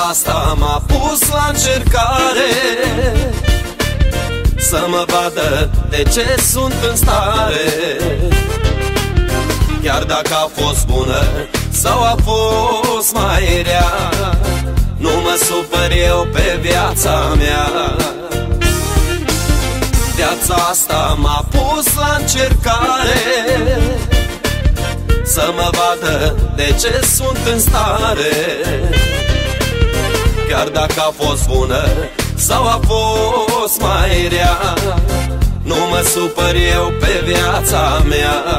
asta m-a pus la încercare, să mă vadă de ce sunt în stare. Chiar dacă a fost bună sau a fost mai rea, nu mă supăr eu pe viața mea. Viața asta m-a pus la încercare, să mă vadă de ce sunt în stare. Chiar dacă a fost bună sau a fost mai rea, nu mă supăr eu pe viața mea.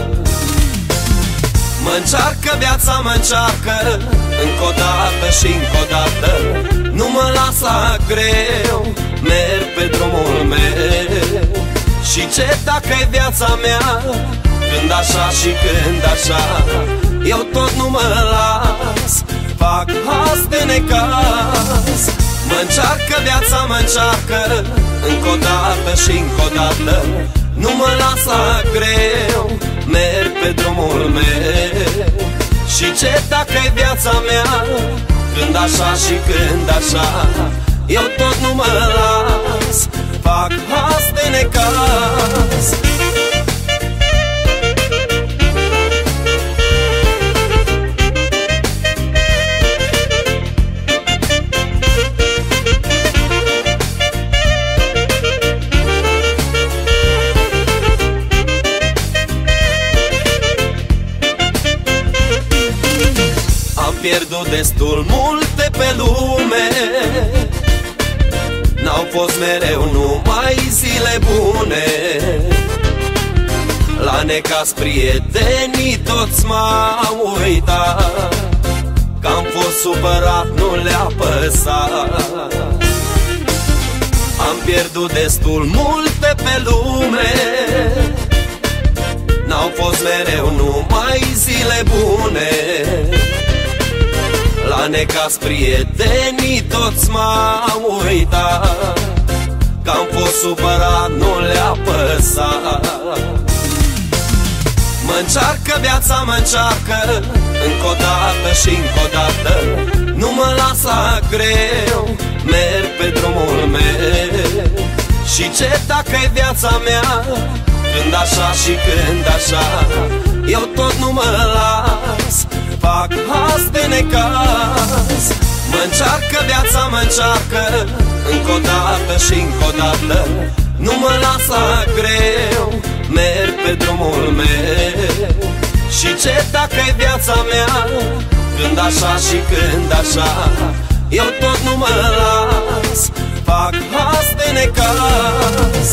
Mă încearcă viața, mă încearcă încă o dată și încă o dată. Nu mă las la greu, merg pe drumul meu. Și ce dacă-i viața mea, când așa și când așa, eu tot nu mă las, fac haz de necaz. Mă încearcă viața, mă încearcă încă o dată și încă o dată. Nu mă las la greu, merg pe drumul meu. Și ce dacă-i viața mea, când așa și când așa, eu tot nu mă las, fac haz de necaz. Am pierdut destul multe pe lume, n-au fost mereu numai zile bune. La necaz prietenii toți m-au uitat, că-am fost supărat, nu le-a păsat. Am pierdut destul multe pe lume, n-au fost mereu numai zile bune. La necaz prietenii toți m-au uitat, că-am fost supărat, nu le-a păsat. Mă încearcă viața, mă încearcă încă o dată și încă o dată. Nu mă las la greu, merg pe drumul meu. Și ce dacă-i viața mea, când așa și când așa, eu tot nu mă las, fac haz de necaz. Mă încearcă viața, mă încearcă încă o dată și încă o dată. Nu mă las la greu, merg pe drumul meu. Și ce dacă-i viața mea, când așa și când așa, eu tot nu mă las, fac haz de necaz.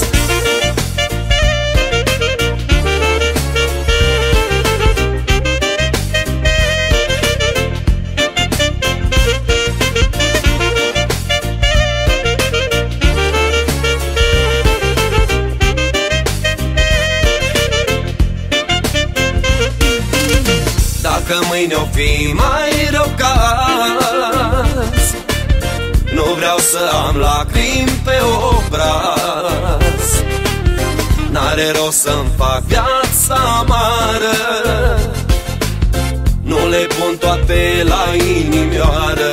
Dacă mâine o fi mai rău ca azi, nu vreau să am lacrimi pe obraz. N-are rost să-mi fac viața amară, nu le pun toate la inimioară.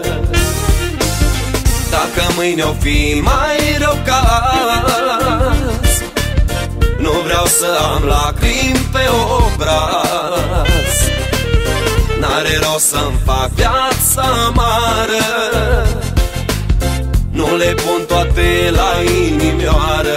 Dacă mâine o fi mai rău ca azi, nu vreau să am lacrimi pe obraz. N-are rost să-mi fac viața amară, nu le pun toate la inimioară.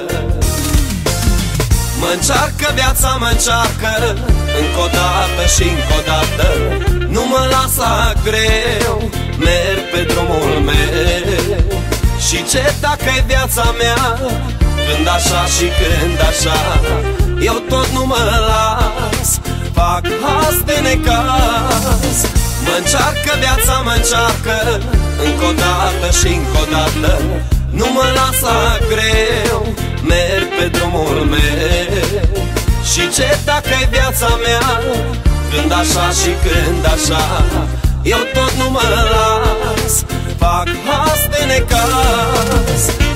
Mă încearcă viața, mă încearcă încă o dată și încă o dată. Nu mă las la greu, merg pe drumul meu. Și ce dacă-i viața mea, când așa și când așa, eu tot nu mă las, fac haz de necaz. Mă încearcă viața, mă încearcă încă o dată și încă o dată. Nu mă las la greu, merg pe drumul meu. Și ce dacă-i viața mea, când așa și când așa, eu tot nu mă las, fac haz de necaz.